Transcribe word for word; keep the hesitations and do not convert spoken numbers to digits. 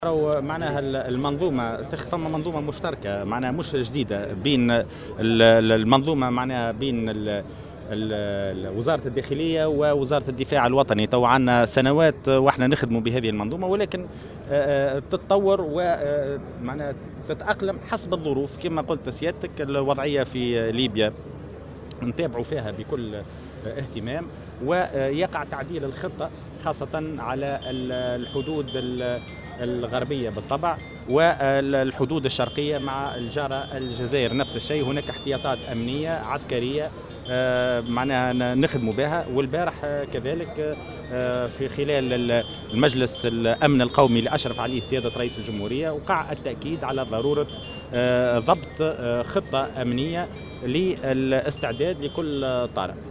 راهو معناها المنظومة فما منظومة مشتركة معناها مش جديدة بين ال- ال- المنظومة معناها بين ال- ال- وزارة الداخلية ووزارة الدفاع الوطني. تو عنا سنوات واحنا نخدموا بهذه المنظومة، ولكن آه، آه، تتطور ومعناها تتأقلم حسب الظروف. كما قلت سيادتك، الوضعية في ليبيا نتابعوا فيها بكل اهتمام، ويقع تعديل الخطة خاصة على الحدود الغربية بالطبع والحدود الشرقية مع الجارة الجزائر نفس الشيء. هناك احتياطات أمنية عسكرية آه، معناها نخدموا بها. والبارح آه، كذلك آه، في خلال المجلس الأمن القومي اللي أشرف عليه سيادة رئيس الجمهورية وقع التأكيد على ضرورة آه، ضبط آه، خطة أمنية للاستعداد لكل طارئ.